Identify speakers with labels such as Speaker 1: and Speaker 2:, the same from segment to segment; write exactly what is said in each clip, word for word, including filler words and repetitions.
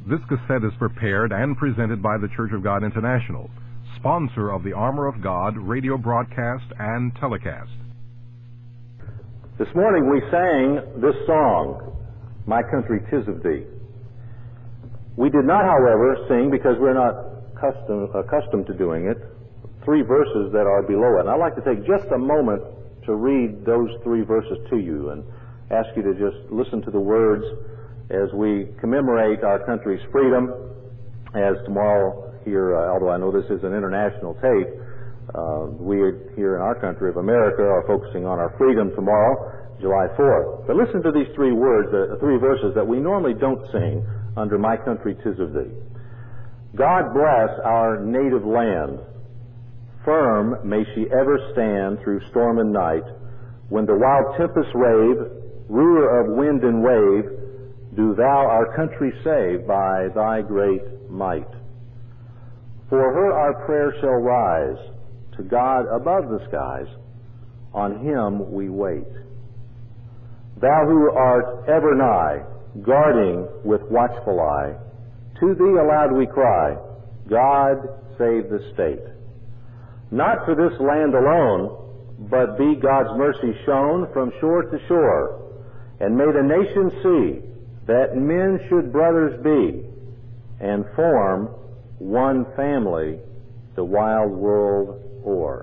Speaker 1: This cassette is prepared and presented by the Church of God International, sponsor of the Armor of God radio broadcast and telecast.
Speaker 2: This morning we sang this song, My Country 'Tis of Thee. We did not, however, sing, because we're not custom, accustomed to doing it, three verses that are below it. And I'd like to take just a moment to read those three verses to you and ask you to just listen to the words as we commemorate our country's freedom, as tomorrow here, uh, although I know this is an international tape, uh, we here in our country of America are focusing on our freedom tomorrow, July fourth. But listen to these three words, uh, three verses that we normally don't sing under My Country 'Tis of Thee. God bless our native land. Firm may she ever stand through storm and night. When the wild tempests rave, ruler of wind and wave, do thou our country save by thy great might. For her our prayer shall rise to God above the skies. On him we wait. Thou who art ever nigh, guarding with watchful eye, to thee aloud we cry, God save the state. Not for this land alone, but be God's mercy shown from shore to shore, and may the nation see that men should brothers be, and form one family the wild world o'er.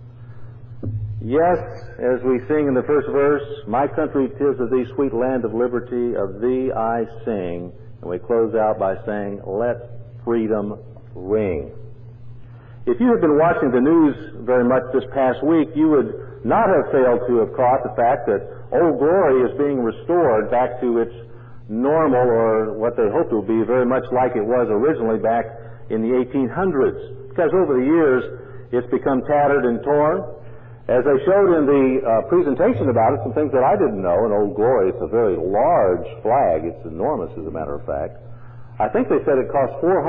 Speaker 2: Yes, as we sing in the first verse, My country 'tis of thee, sweet land of liberty, of thee I sing. And we close out by saying, let freedom ring. If you have been watching the news very much this past week, you would not have failed to have caught the fact that Old Glory is being restored back to its normal, or what they hope it will be, very much like it was originally back in the eighteen hundreds. Because over the years, it's become tattered and torn. As I showed in the uh, presentation about it, some things that I didn't know, in Old Glory, it's a very large flag. It's enormous, as a matter of fact. I think they said it cost four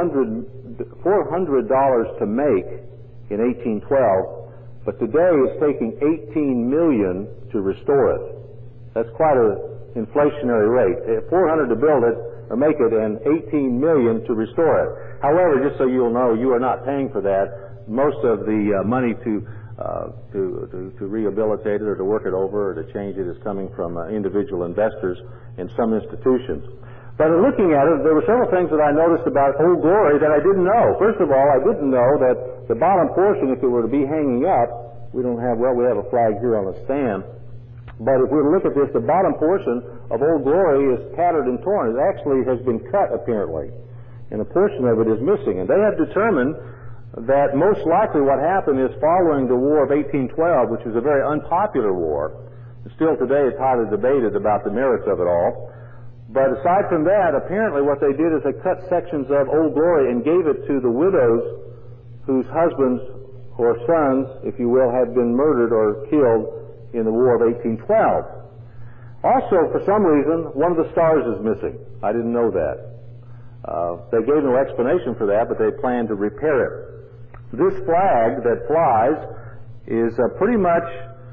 Speaker 2: hundred dollars to make in eighteen twelve, but today it's taking eighteen million dollars to restore it. That's quite an inflationary rate. four hundred dollars to build it or make it, and eighteen million dollars to restore it. However, just so you'll know, you are not paying for that. Most of the uh, money to Uh, to, to, to rehabilitate it or to work it over or to change it is coming from uh, individual investors in some institutions. But in looking at it, there were several things that I noticed about Old Glory that I didn't know. First of all, I didn't know that the bottom portion, if it were to be hanging up, we don't have, well, we have a flag here on the stand, but if we were to look at this, the bottom portion of Old Glory is tattered and torn. It actually has been cut, apparently, and a portion of it is missing. And they have determined that most likely what happened is following the War of eighteen twelve, which was a very unpopular war. Still today it's highly debated about the merits of it all. But aside from that, apparently what they did is they cut sections of Old Glory and gave it to the widows whose husbands or sons, if you will, had been murdered or killed in the War of eighteen twelve. Also, for some reason, one of the stars is missing. I didn't know that. Uh, they gave no explanation for that, but they planned to repair it. This flag that flies is uh, pretty much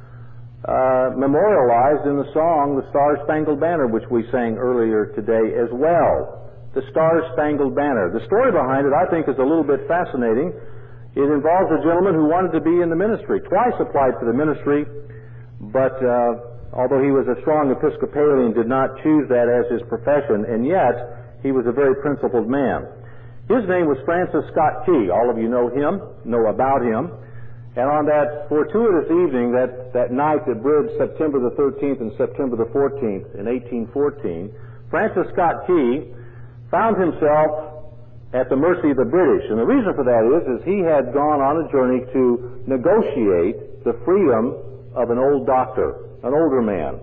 Speaker 2: uh, memorialized in the song, The Star-Spangled Banner, which we sang earlier today as well. The Star-Spangled Banner. The story behind it, I think, is a little bit fascinating. It involves a gentleman who wanted to be in the ministry. Twice applied for the ministry, but uh, although he was a strong Episcopalian, did not choose that as his profession, and yet he was a very principled man. His name was Francis Scott Key. All of you know him, know about him. And on that fortuitous evening, that, that night that bridged September the thirteenth and September the fourteenth in eighteen fourteen, Francis Scott Key found himself at the mercy of the British. And the reason for that is, is he had gone on a journey to negotiate the freedom of an old doctor, an older man.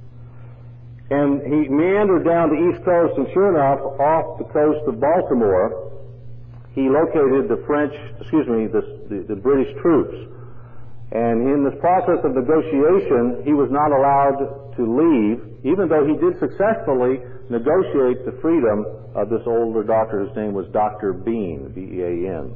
Speaker 2: And he meandered down the East Coast, and sure enough, off the coast of Baltimore, he located the French, excuse me, the, the, the British troops. And in this process of negotiation, he was not allowed to leave, even though he did successfully negotiate the freedom of this older doctor. His name was Doctor Bean, B E A N.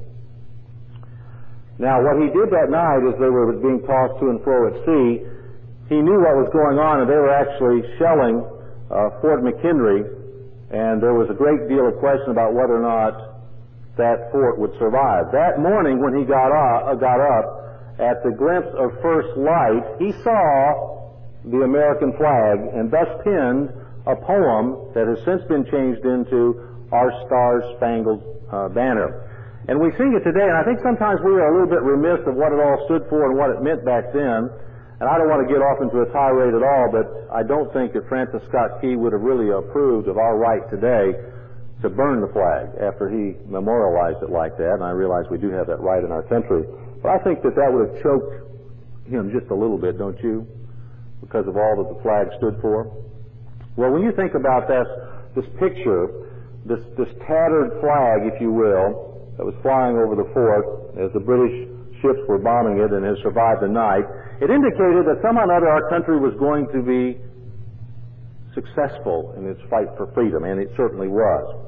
Speaker 2: Now, what he did that night as they were being tossed to and fro at sea, he knew what was going on, and they were actually shelling uh, Fort McHenry and there was a great deal of question about whether or not that fort would survive. That morning when he got up, uh, got up at the glimpse of first light, he saw the American flag and thus penned a poem that has since been changed into Our Star-Spangled uh, Banner. And we sing it today, and I think sometimes we are a little bit remiss of what it all stood for and what it meant back then. And I don't want to get off into a tirade at all, but I don't think that Francis Scott Key would have really approved of our right today to burn the flag after he memorialized it like that, and I realize we do have that right in our country. But I think that that would have choked him just a little bit, don't you? Because of all that the flag stood for. Well, when you think about this, this picture, this, this tattered flag, if you will, that was flying over the fort as the British ships were bombing it and has survived the night, it indicated that somehow or other our country was going to be successful in its fight for freedom, and it certainly was.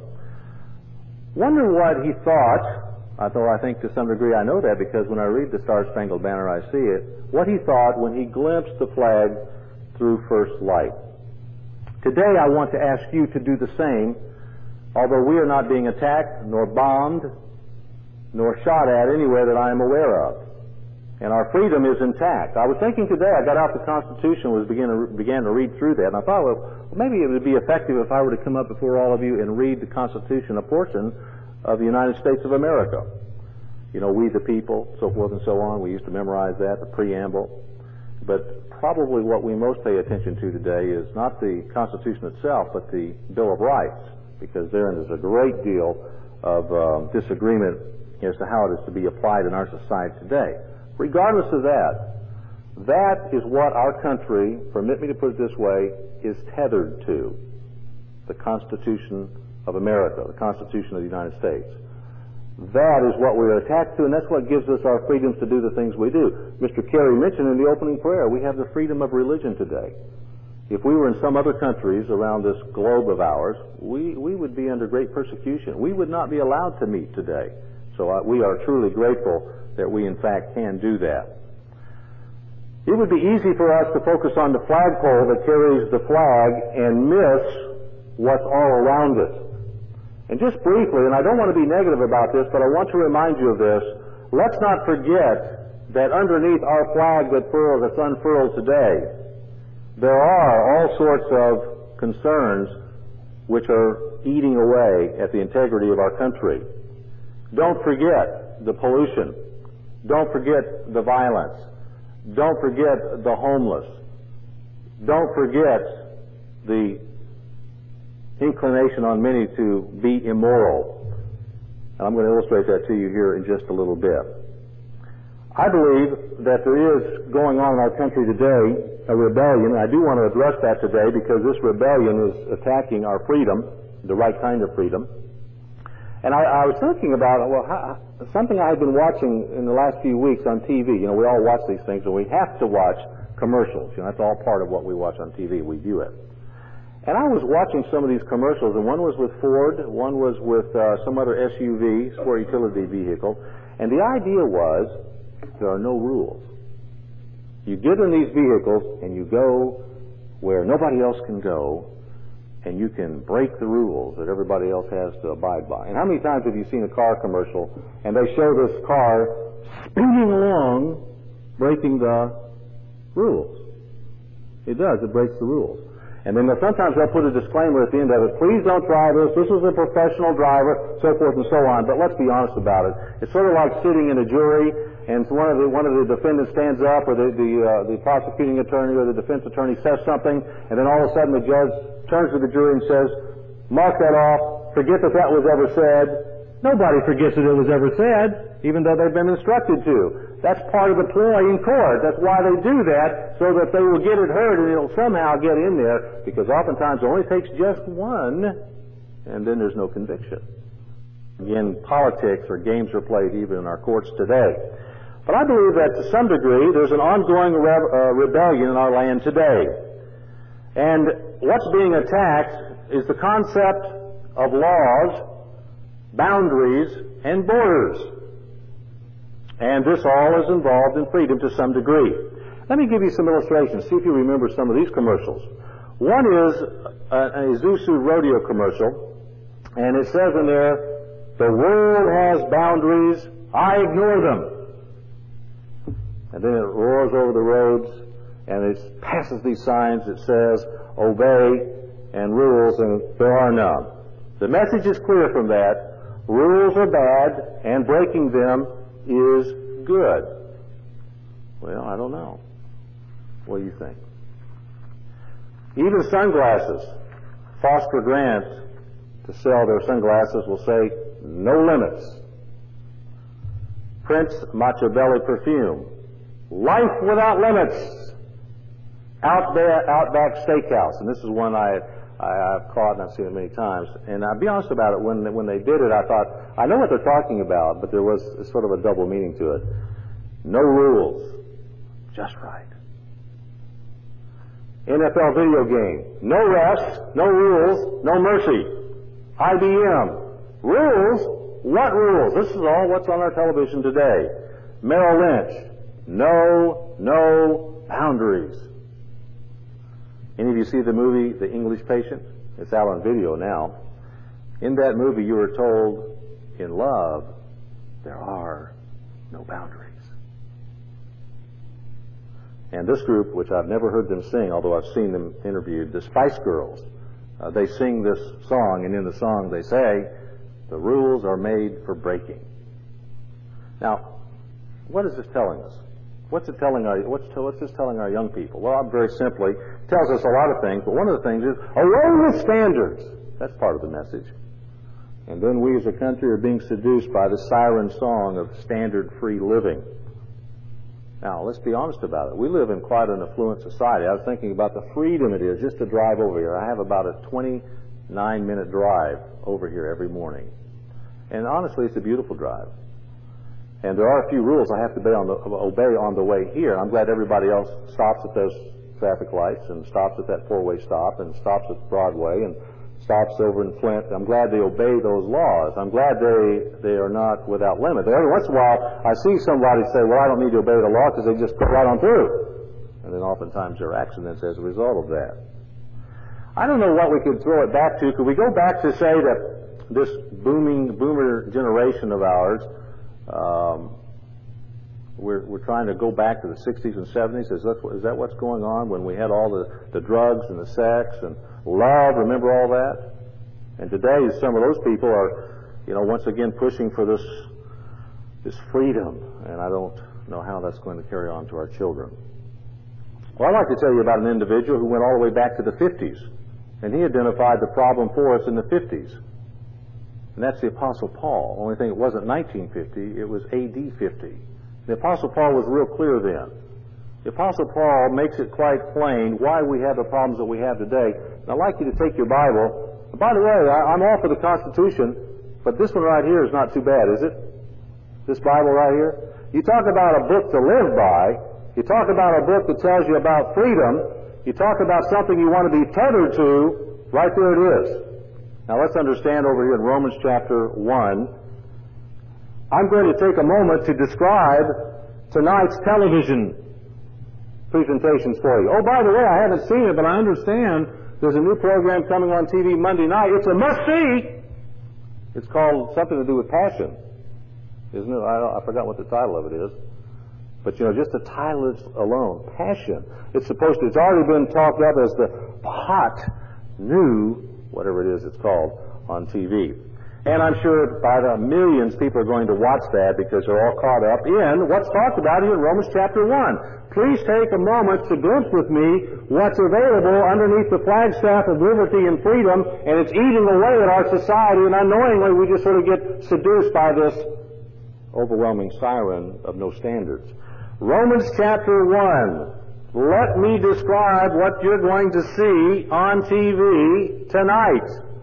Speaker 2: Wonder what he thought, although I think to some degree I know that because when I read the Star-Spangled Banner I see it, what he thought when he glimpsed the flag through first light. Today I want to ask you to do the same, although we are not being attacked, nor bombed, nor shot at anywhere that I am aware of. And our freedom is intact. I was thinking today, I got out the Constitution, was began to, began to read through that, and I thought, well, maybe it would be effective if I were to come up before all of you and read the Constitution, a portion of the United States of America. You know, we the people, so forth and so on. We used to memorize that, the preamble. But probably what we most pay attention to today is not the Constitution itself, but the Bill of Rights, because therein is a great deal of uh, disagreement as to how it is to be applied in our society today. Regardless of that, that is what our country, permit me to put it this way, is tethered to. The Constitution of America, the Constitution of the United States. That is what we are attached to, and that's what gives us our freedoms to do the things we do. Mister Carey mentioned in the opening prayer, we have the freedom of religion today. If we were in some other countries around this globe of ours, we, we would be under great persecution. We would not be allowed to meet today. So uh, we are truly grateful that we in fact can do that. It would be easy for us to focus on the flagpole that carries the flag and miss what's all around it. And just briefly, and I don't want to be negative about this, but I want to remind you of this, let's not forget that underneath our flag that furls, that's unfurled today, there are all sorts of concerns which are eating away at the integrity of our country. Don't forget the pollution. Don't forget the violence. Don't forget the homeless. Don't forget the inclination on many to be immoral. And I'm going to illustrate that to you here in just a little bit. I believe that there is going on in our country today a rebellion. I do want to address that today because this rebellion is attacking our freedom, the right kind of freedom. And I, I was thinking about, well, how, something I had been watching in the last few weeks on T V. You know, we all watch these things, and we have to watch commercials. You know, that's all part of what we watch on T V. We view it. And I was watching some of these commercials, and one was with Ford, one was with uh, some other S U V, sport utility vehicle, and the idea was there are no rules. You get in these vehicles, and you go where nobody else can go, and you can break the rules that everybody else has to abide by. And how many times have you seen a car commercial, and they show this car speeding along, breaking the rules? It does, it breaks the rules. And then sometimes they'll put a disclaimer at the end of it, please don't drive this, this is a professional driver, so forth and so on. But let's be honest about it. It's sort of like sitting in a jury, and one of the, one of the defendants stands up, or the, the, uh, the prosecuting attorney or the defense attorney says something, and then all of a sudden the judge turns to the jury and says, mark that off, forget that that was ever said. Nobody forgets that it was ever said, even though they've been instructed to. That's part of the ploy in court. That's why they do that, so that they will get it heard and it'll somehow get in there, because oftentimes it only takes just one, and then there's no conviction. Again, politics or games are played even in our courts today. But I believe that to some degree there's an ongoing re- uh, rebellion in our land today. And what's being attacked is the concept of laws, boundaries, and borders. And this all is involved in freedom to some degree. Let me give you some illustrations. See if you remember some of these commercials. One is a, a Isuzu rodeo commercial, and it says in there, "The world has boundaries, I ignore them." And then it roars over the roads, and it passes these signs that says, "Obey," and rules, and there are none. The message is clear from that. Rules are bad, and breaking them is good. Well, I don't know. What do you think? Even sunglasses. Foster Grant, to sell their sunglasses, will say, "No limits." Prince Macho Belly perfume. "Life without limits." Outback, Outback Steakhouse, and this is one I, I, I've caught and I've seen it many times. And I'll be honest about it, when, when they did it, I thought, I know what they're talking about, but there was sort of a double meaning to it. No rules, just right. N F L video game. No refs, no rules, no mercy. I B M. Rules? What rules? This is all what's on our television today. Merrill Lynch. No, no boundaries. Any of you see the movie The English Patient? It's out on video now. In that movie you were told, in love, there are no boundaries. And this group, which I've never heard them sing, although I've seen them interviewed, the Spice Girls, uh, they sing this song, and in the song they say, "The rules are made for breaking." Now, what is this telling us? What's it telling our, what's, what's this telling our young people? Well, very simply, it tells us a lot of things, but one of the things is, away with standards. That's part of the message. And then we as a country are being seduced by the siren song of standard-free living. Now, let's be honest about it. We live in quite an affluent society. I was thinking about the freedom it is just to drive over here. I have about a twenty-nine minute drive over here every morning. And honestly, it's a beautiful drive. And there are a few rules I have to obey on the, obey on the way here. I'm glad everybody else stops at those traffic lights and stops at that four-way stop and stops at Broadway and stops over in Flint. I'm glad they obey those laws. I'm glad they they are not without limit. But every once in a while, I see somebody say, "Well, I don't need to obey the law," because they just go right on through. And then oftentimes there are accidents as a result of that. I don't know what we could throw it back to. Could we go back to say that this booming boomer generation of ours, um, we're, we're trying to go back to the sixties and seventies? Is that, is that what's going on when we had all the, the drugs and the sex and love? Remember all that? And today some of those people are, you know, once again pushing for this, this freedom. And I don't know how that's going to carry on to our children. Well, I'd like to tell you about an individual who went all the way back to the fifties. And he identified the problem for us in the fifties. And that's the Apostle Paul. Only thing, it wasn't nineteen fifty, it was A D fifty. The Apostle Paul was real clear then. The Apostle Paul makes it quite plain why we have the problems that we have today. And I'd like you to take your Bible. And by the way, I, I'm all for the Constitution, but this one right here is not too bad, is it? This Bible right here? You talk about a book to live by. You talk about a book that tells you about freedom. You talk about something you want to be tethered to. Right there it is. Now let's understand over here in Romans chapter one. I'm going to take a moment to describe tonight's television presentations for you. Oh, by the way, I haven't seen it, but I understand there's a new program coming on T V Monday night. It's a must-see. It's called something to do with passion, isn't it? I, I forgot what the title of it is. But, you know, just the title alone, passion. It's supposed to, it's already been talked up as the hot, new, whatever it is it's called, on T V. And I'm sure by the millions people are going to watch that because they're all caught up in what's talked about here in Romans chapter one. Please take a moment to glimpse with me what's available underneath the flagstaff of liberty and freedom, and it's eating away at our society, and unknowingly we just sort of get seduced by this overwhelming siren of no standards. Romans chapter one. Let me describe what you're going to see on T V tonight.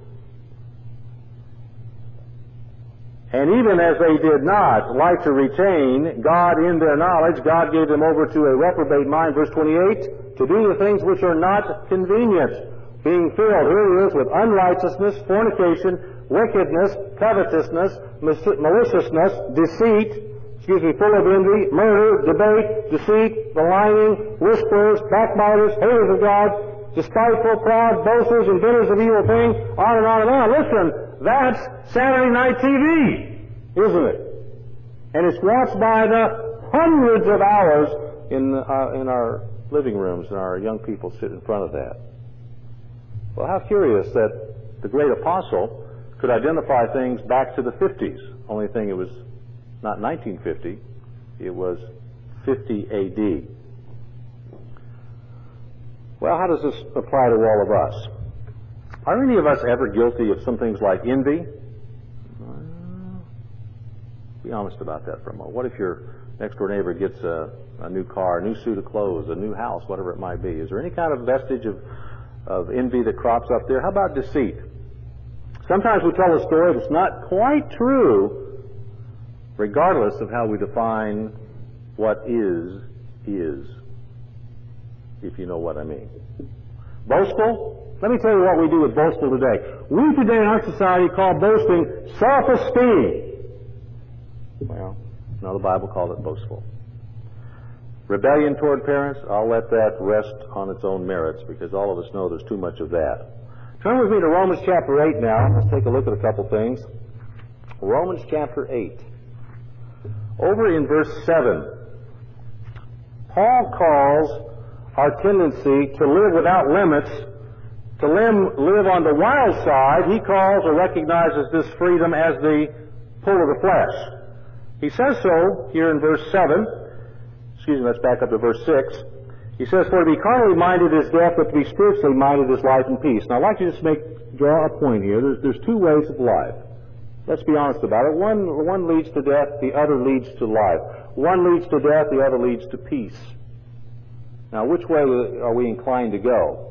Speaker 2: And even as they did not like to retain God in their knowledge, God gave them over to a reprobate mind, verse twenty-eight, to do the things which are not convenient, being filled, here it is, with unrighteousness, fornication, wickedness, covetousness, maliciousness, deceit, excuse me, full of envy, murder, debate, deceit, maligning, whisperers, backbiters, haters of God, despiteful, proud, boasters, inventors of evil things, on and on and on. Listen, that's Saturday night T V, isn't it? And it's watched by the hundreds of hours in, uh, in our living rooms, and our young people sit in front of that. Well, how curious that the great apostle could identify things back to the fifties. Only thing, it was not nineteen fifty, it was fifty A D. Well, how does this apply to all of us? Are any of us ever guilty of some things like envy? Well, be honest about that for a moment. What if your next door neighbor gets a, a new car, a new suit of clothes, a new house, whatever it might be? Is there any kind of vestige of, of envy that crops up there? How about deceit? Sometimes we tell a story that's not quite true, regardless of how we define what is, is. If you know what I mean. Boastful? Let me tell you what we do with boastful today. We today in our society call boasting self-esteem. Well, no, the Bible called it boastful. Rebellion toward parents, I'll let that rest on its own merits, because all of us know there's too much of that. Turn with me to Romans chapter eight now. Let's take a look at a couple things. Romans chapter eight. Over in verse seven, Paul calls our tendency to live without limits, to live on the wild side. He calls or recognizes this freedom as the pull of the flesh. He says so here in verse seven. Excuse me, let's back up to verse six. He says, "For to be carnally minded is death, but to be spiritually minded is life and peace." Now, I'd like to just make draw a point here. There's, there's two ways of life. Let's be honest about it. One, one leads to death, the other leads to life. One leads to death, the other leads to peace. Now, which way are we inclined to go?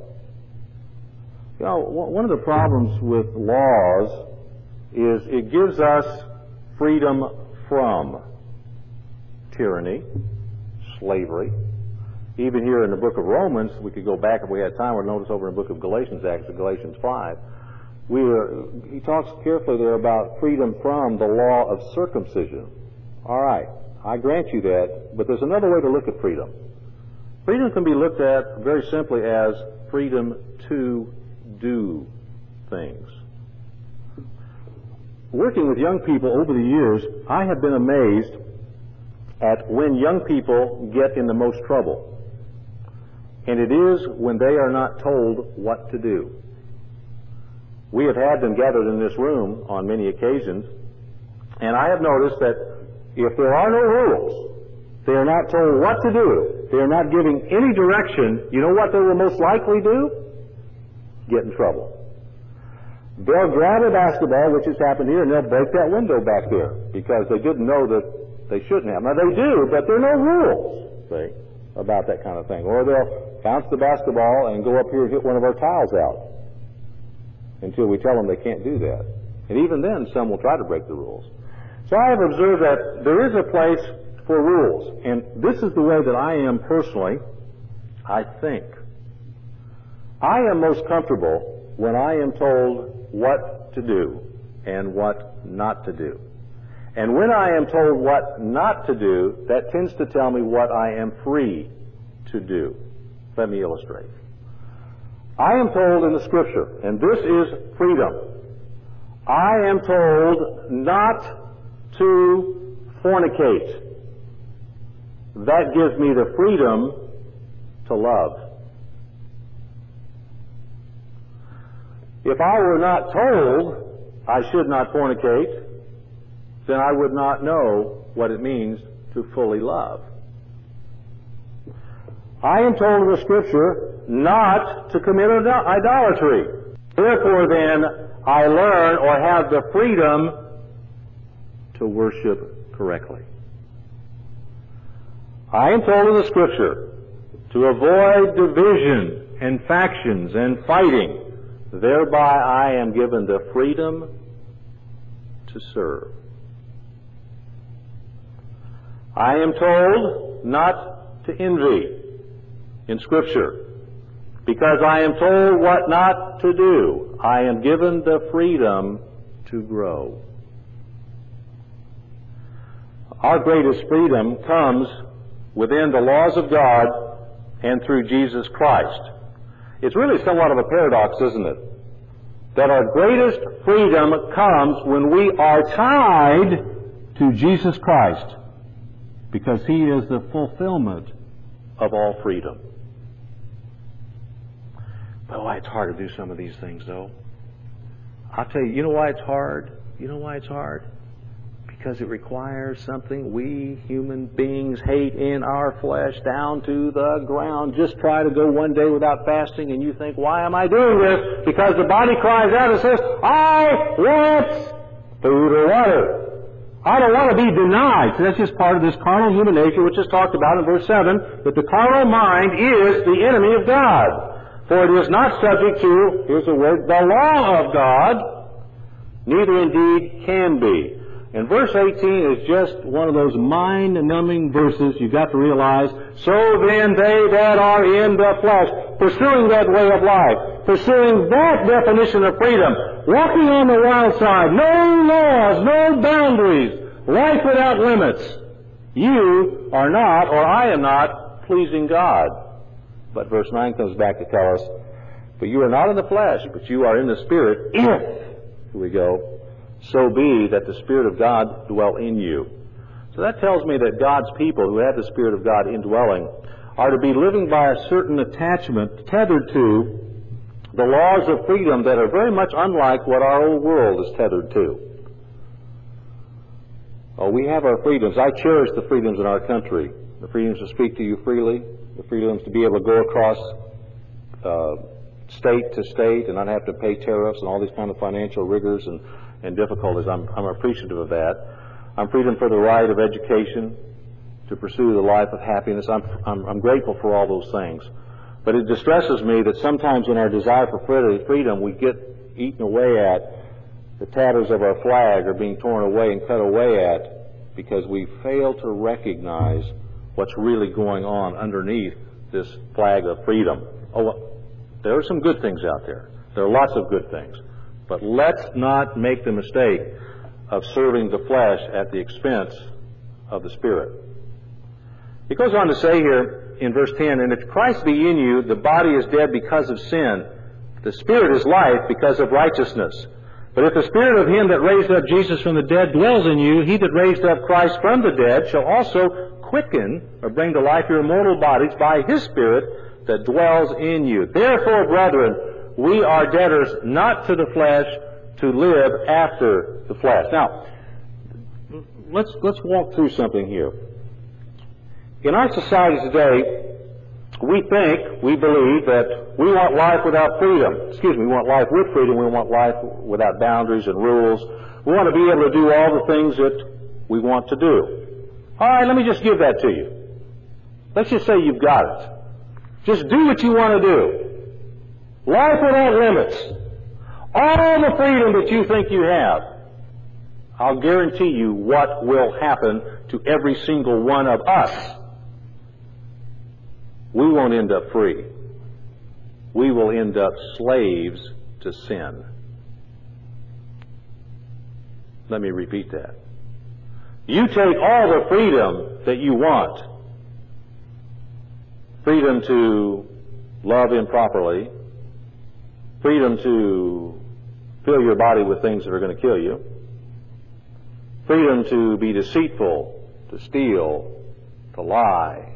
Speaker 2: You know, one of the problems with laws is it gives us freedom from tyranny, slavery. Even here in the book of Romans, we could go back if we had time, or notice over in the book of Galatians, actually, Galatians five. We were, he talks carefully there about freedom from the law of circumcision. All right, I grant you that, but there's another way to look at freedom. Freedom can be looked at very simply as freedom to do things. Working with young people over the years, I have been amazed at when young people get in the most trouble. And it is when they are not told what to do. We have had them gathered in this room on many occasions, and I have noticed that if there are no rules, they are not told what to do, they are not giving any direction, you know what they will most likely do? Get in trouble. They'll grab a basketball, which has happened here, and they'll break that window back there because they didn't know that they shouldn't have. Now, they do, but there are no rules, see, about that kind of thing. Or they'll bounce the basketball and go up here and hit one of our tiles out until we tell them they can't do that. And even then, some will try to break the rules. So I have observed that there is a place for rules, and this is the way that I am personally, I think. I am most comfortable when I am told what to do and what not to do. And when I am told what not to do, that tends to tell me what I am free to do. Let me illustrate. I am told in the Scripture, and this is freedom, I am told not to fornicate. That gives me the freedom to love. If I were not told I should not fornicate, then I would not know what it means to fully love. I am told in the Scripture not to commit idolatry. Therefore, then, I learn or have the freedom to worship correctly. I am told in the Scripture to avoid division and factions and fighting. Thereby I am given the freedom to serve. I am told not to envy in Scripture. Because I am told what not to do, I am given the freedom to grow. Our greatest freedom comes within the laws of God and through Jesus Christ. It's really somewhat of a paradox, isn't it? That our greatest freedom comes when we are tied to Jesus Christ, because He is the fulfillment of all freedom. Oh, it's hard to do some of these things, though. I'll tell you, you know why it's hard? You know why it's hard? Because it requires something we human beings hate in our flesh down to the ground. Just try to go one day without fasting and you think, why am I doing this? Because the body cries out and says, I want food or water. I don't want to be denied. So that's just part of this carnal human nature, which is talked about in verse seven, that the carnal mind is the enemy of God. For it is not subject to, here's the word, the law of God, neither indeed can be. And verse eighteen is just one of those mind-numbing verses you've got to realize. So then they that are in the flesh, pursuing that way of life, pursuing that definition of freedom, walking on the wild side, no laws, no boundaries, life without limits, you are not, or I am not, pleasing God. But verse nine comes back to tell us, but you are not in the flesh, but you are in the Spirit, if, here we go, so be that the Spirit of God dwell in you. So that tells me that God's people who have the Spirit of God indwelling are to be living by a certain attachment tethered to the laws of freedom that are very much unlike what our old world is tethered to. Oh, we have our freedoms. I cherish the freedoms in our country. The freedoms to speak to you freely, the freedoms to be able to go across uh, state to state and not have to pay tariffs and all these kind of financial rigors and and difficulties. I'm, I'm appreciative of that. I'm freedom for the right of education, to pursue the life of happiness. I'm, I'm, I'm grateful for all those things. But it distresses me that sometimes in our desire for freedom, we get eaten away at. The tatters of our flag are being torn away and cut away at because we fail to recognize what's really going on underneath this flag of freedom. Oh, there are some good things out there. There are lots of good things. But let's not make the mistake of serving the flesh at the expense of the Spirit. He goes on to say here in verse ten, and if Christ be in you, the body is dead because of sin. The Spirit is life because of righteousness. But if the Spirit of Him that raised up Jesus from the dead dwells in you, He that raised up Christ from the dead shall also quicken or bring to life your mortal bodies by His Spirit that dwells in you. Therefore, brethren, we are debtors not to the flesh to live after the flesh. Now, let's let's walk through something here. In our society today, we think, we believe that we want life without freedom. Excuse me, we want life with freedom. We want life without boundaries and rules. We want to be able to do all the things that we want to do. All right, let me just give that to you. Let's just say you've got it. Just do what you want to do. Life without limits. All the freedom that you think you have. I'll guarantee you what will happen to every single one of us. We won't end up free. We will end up slaves to sin. Let me repeat that. You take all the freedom that you want. Freedom to love improperly. Freedom to fill your body with things that are going to kill you. Freedom to be deceitful, to steal, to lie,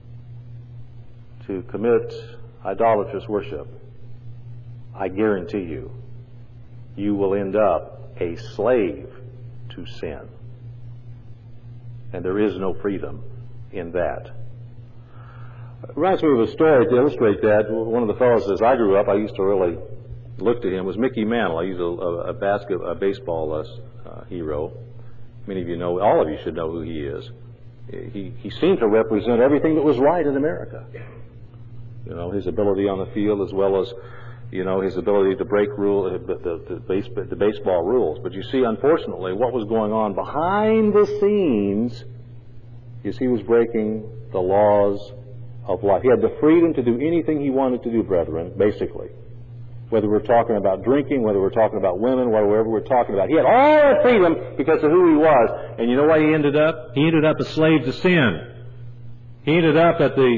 Speaker 2: to commit idolatrous worship. I guarantee you, you will end up a slave to sin. And there is no freedom in that. It reminds me of a story to illustrate that. One of the fellows, as I grew up, I used to really look to him, was Mickey Mantle. He's a, a, a, basket, a baseball uh, hero. Many of you know, all of you should know who he is. He, he seemed to represent everything that was right in America. You know, his ability on the field as well as, you know, his ability to break rule, the, the, the, base, the baseball rules. But you see, unfortunately, what was going on behind the scenes is he was breaking the laws of life. He had the freedom to do anything he wanted to do, brethren, basically. Whether we're talking about drinking, whether we're talking about women, whatever we're talking about. He had all the freedom because of who he was. And you know what he ended up? He ended up a slave to sin. He ended up at the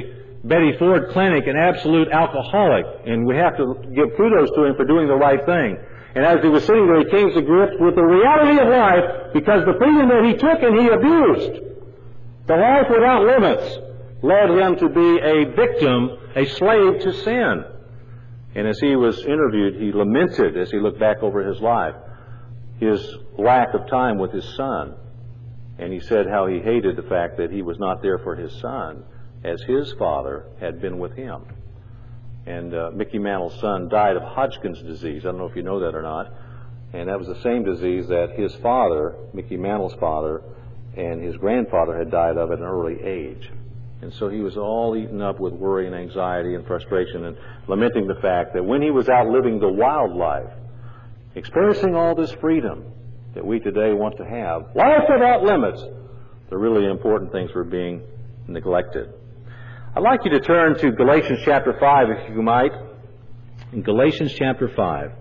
Speaker 2: Betty Ford Clinic an absolute alcoholic, and we have to give kudos to him for doing the right thing. And as he was sitting there, he came to grips with the reality of life because the freedom that he took and he abused, the life without limits, led him to be a victim, a slave to sin. And as he was interviewed, he lamented, as he looked back over his life, his lack of time with his son. And he said how he hated the fact that he was not there for his son, as his father had been with him. And uh, Mickey Mantle's son died of Hodgkin's disease. I don't know if you know that or not. And that was the same disease that his father, Mickey Mantle's father, and his grandfather had died of at an early age. And so he was all eaten up with worry and anxiety and frustration, and lamenting the fact that when he was out living the wild life, experiencing all this freedom that we today want to have, life without limits, the really important things were being neglected. I'd like you to turn to Galatians chapter five, if you might. In Galatians chapter five.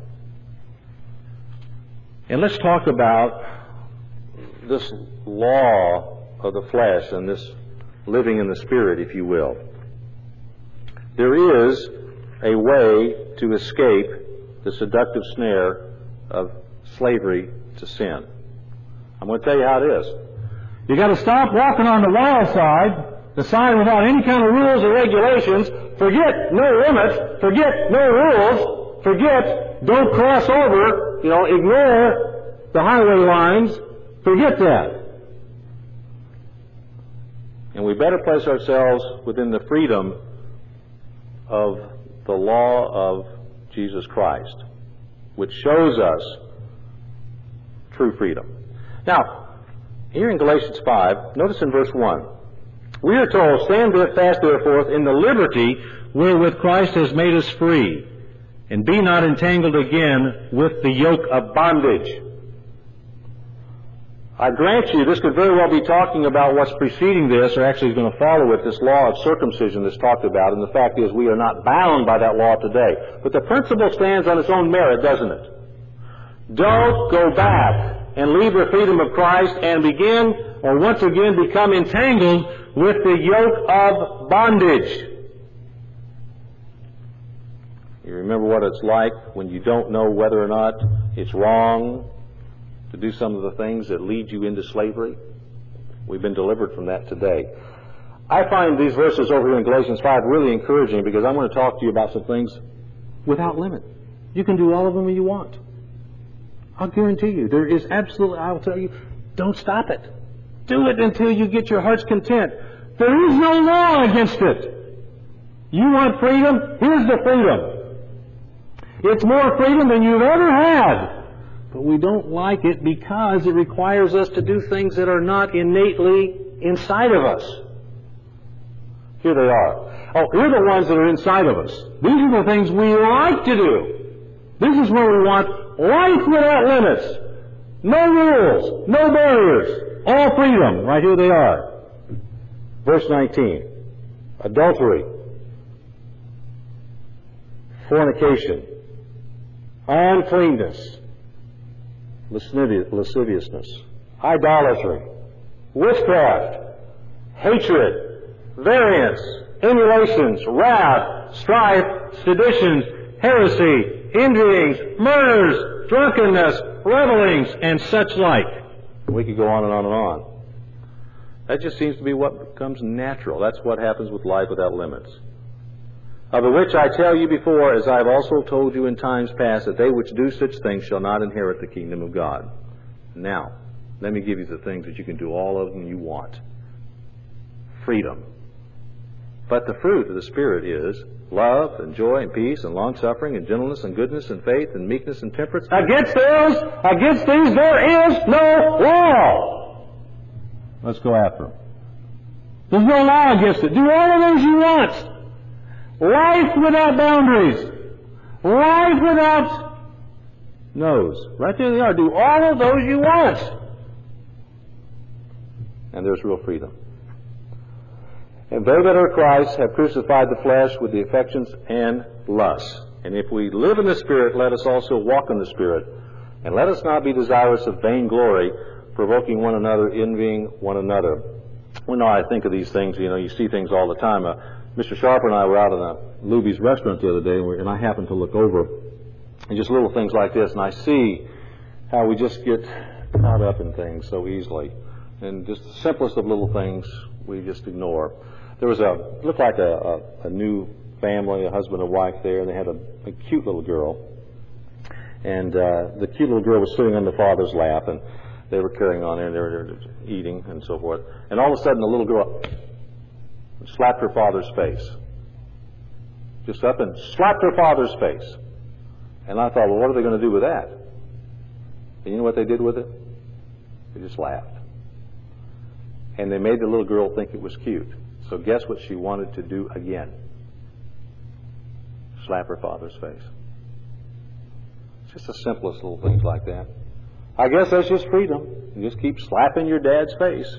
Speaker 2: And let's talk about this law of the flesh and this living in the Spirit, if you will. There is a way to escape the seductive snare of slavery to sin. I'm going to tell you how it is. You've got to stop walking on the wild side, the side without any kind of rules or regulations. Forget no limits. Forget no rules. Forget don't cross over. You know, ignore the highway lines. Forget that. And we better place ourselves within the freedom of the law of Jesus Christ, which shows us true freedom. Now, here in Galatians five, notice in verse one, we are told, stand fast therefore in the liberty wherewith Christ has made us free, and be not entangled again with the yoke of bondage. I grant you, this could very well be talking about what's preceding this, or actually is going to follow it, this law of circumcision that's talked about, and the fact is we are not bound by that law today. But the principle stands on its own merit, doesn't it? Don't go back and leave the freedom of Christ and begin, or once again become entangled with the yoke of bondage. You remember what it's like when you don't know whether or not it's wrong to do some of the things that lead you into slavery? We've been delivered from that today. I find these verses over here in Galatians five really encouraging because I want to talk to you about some things without limit. You can do all of them when you want. I'll guarantee you, there is absolutely, I'll tell you, don't stop it. Do it until you get your heart's content. There is no law against it. You want freedom? Here's the freedom. It's more freedom than you've ever had. But we don't like it because it requires us to do things that are not innately inside of us. Here they are. Oh, here are the ones that are inside of us. These are the things we like to do. This is where we want life without limits. No rules, no barriers, all freedom. Right here they are. Verse nineteen. Adultery, fornication, uncleanness, lasciviousness, idolatry, witchcraft, hatred, variance, emulations, wrath, strife, seditions, heresy, envyings, murders, drunkenness, revelings, and such like. We could go on and on and on. That just seems to be what becomes natural. That's what happens with life without limits. Of the which I tell you before, as I have also told you in times past, that they which do such things shall not inherit the kingdom of God. Now, let me give you the things that you can do all of them you want. Freedom. But the fruit of the Spirit is love and joy and peace and long-suffering and gentleness and goodness and faith and meekness and temperance. Against those, against these there is no law. Let's go after them. There's no law against it. Do all of those you want. Life without boundaries. Life without nose. Right there they are. Do all of those you want. And there's real freedom. And they that are Christ have crucified the flesh with the affections and lusts. And if we live in the Spirit, let us also walk in the Spirit. And let us not be desirous of vainglory, provoking one another, envying one another. Well, no, I think of these things, you know, you see things all the time. Uh, Mister Sharper and I were out in a Luby's restaurant the other day, and, we, and I happened to look over, and just little things like this, and I see how we just get caught up in things so easily. And just the simplest of little things we just ignore. There was a, looked like a, a, a new family, a husband and wife there, and they had a, a cute little girl. And uh, the cute little girl was sitting on the father's lap, and they were carrying on in there, they were eating and so forth. And all of a sudden, the little girl slapped her father's face. Just up and slapped her father's face. And I thought, well, what are they going to do with that? And you know what they did with it? They just laughed. And they made the little girl think it was cute. So guess what she wanted to do again? Slap her father's face. It's just the simplest little things like that. I guess that's just freedom. You just keep slapping your dad's face.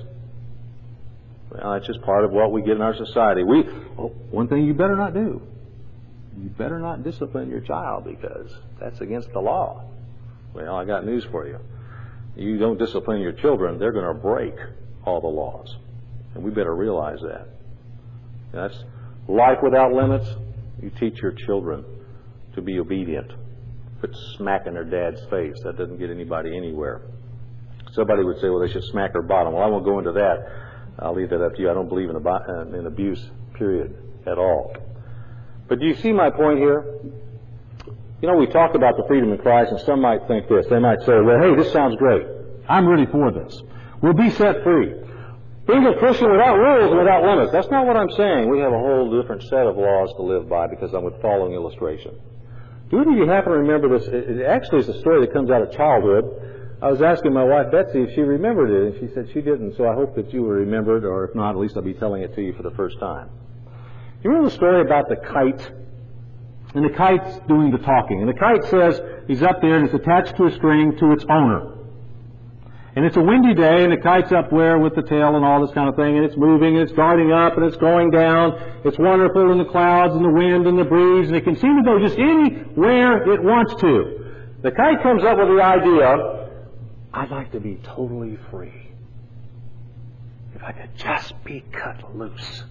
Speaker 2: Well, that's just part of what we get in our society. We, oh, one thing you better not do. You better not discipline your child because that's against the law. Well, I got news for you. You don't discipline your children, they're going to break all the laws. And we better realize that. That's life without limits. You teach your children to be obedient. Quit smacking their dad's face. That doesn't get anybody anywhere. Somebody would say, well, they should smack her bottom. Well, I won't go into that. I'll leave that up to you. I don't believe in, ab- in abuse, period, at all. But do you see my point here? You know, we talk about the freedom in Christ, and some might think this. They might say, well, hey, this sounds great. I'm really for this. We'll be set free. Being a Christian without rules and without limits. That's not what I'm saying. We have a whole different set of laws to live by because I'm with following illustration. Do any of you happen to remember this? It actually is a story that comes out of childhood. I was asking my wife, Betsy, if she remembered it, and she said she didn't, so I hope that you will remember it, or if not, at least I'll be telling it to you for the first time. You remember the story about the kite? And the kite's doing the talking. And the kite says he's up there and it's attached to a string to its owner. And it's a windy day and the kite's up there with the tail and all this kind of thing, and it's moving and it's darting up and it's going down. It's wonderful in the clouds and the wind and the breeze, and it can seem to go just anywhere it wants to. The kite comes up with the idea, I'd like to be totally free. If I could just be cut loose.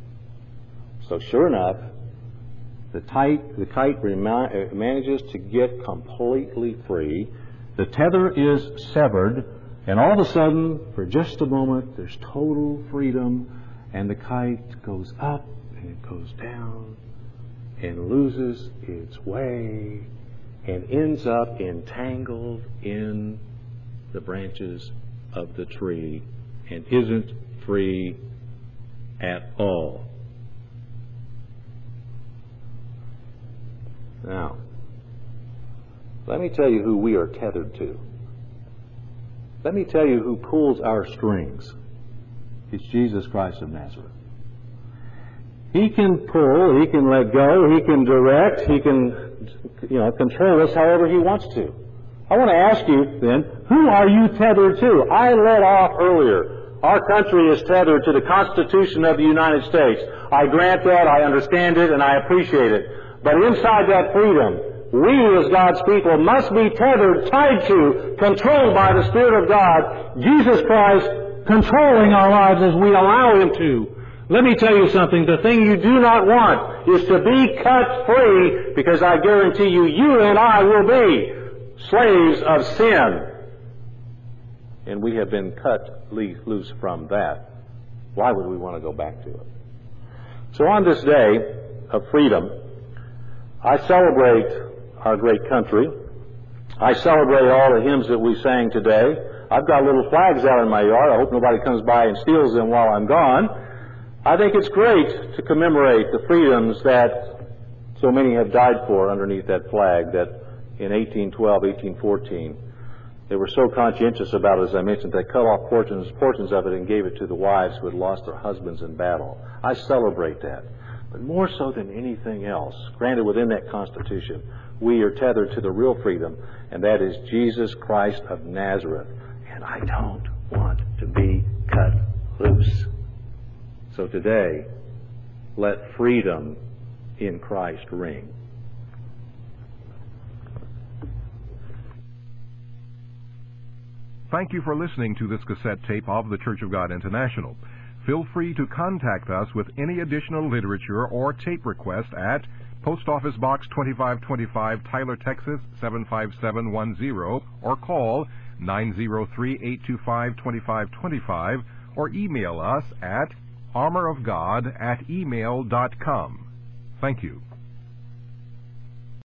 Speaker 2: So sure enough, the kite, the kite remi- manages to get completely free. The tether is severed, and all of a sudden, for just a moment, there's total freedom, and the kite goes up and it goes down and loses its way and ends up entangled in the branches of the tree and isn't free at all. Now, let me tell you who we are tethered to. Let me tell you who pulls our strings. It's Jesus Christ of Nazareth. He can pull, He can let go, He can direct, He can, you know, control us however He wants to. I want to ask you then, who are you tethered to? I led off earlier. Our country is tethered to the Constitution of the United States. I grant that, I understand it, and I appreciate it. But inside that freedom, we as God's people must be tethered, tied to, controlled by the Spirit of God, Jesus Christ controlling our lives as we allow Him to. Let me tell you something. The thing you do not want is to be cut free, because I guarantee you, you and I will be slaves of sin. And we have been cut loose from that. Why would we want to go back to it? So on this day of freedom, I celebrate our great country. I celebrate all the hymns that we sang today. I've got little flags out in my yard. I hope nobody comes by and steals them while I'm gone. I think it's great to commemorate the freedoms that so many have died for underneath that flag, that in eighteen twelve, eighteen fourteen, they were so conscientious about it, as I mentioned, they cut off portions, portions of it and gave it to the wives who had lost their husbands in battle. I celebrate that. But more so than anything else, granted within that Constitution, we are tethered to the real freedom, and that is Jesus Christ of Nazareth. And I don't want to be cut loose. So today, let freedom in Christ ring.
Speaker 1: Thank you for listening to this cassette tape of the Church of God International. Feel free to contact us with any additional literature or tape request at Post Office Box twenty-five twenty-five, Tyler, Texas seven five seven one zero, or call nine zero three, eight two five, two five two five, or email us at armor of god at email dot com. Thank you.